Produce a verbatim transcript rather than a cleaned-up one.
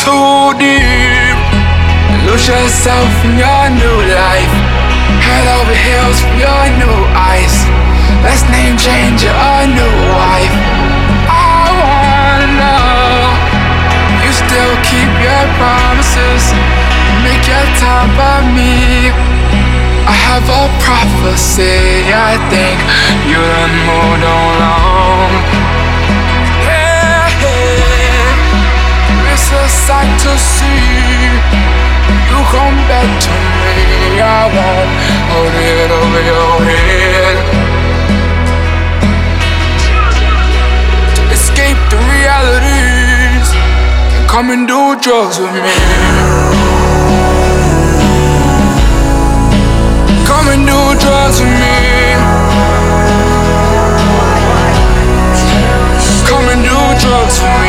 too deep. Lose yourself in your new life. Head over heels for your new eyes. Let's name change your new wife. I wanna know, you still keep your promises, make your time by me. I have a prophecy, I think you done moved on long. Yeah, yeah. It's a sight to see. You come back to me, I won't hold it over your head. To escape the realities, come and do drugs with me. Come and do drugs with me. Come and do drugs with me.